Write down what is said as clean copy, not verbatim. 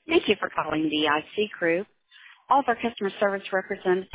Thank you for calling the IC Group. All of our customer service representatives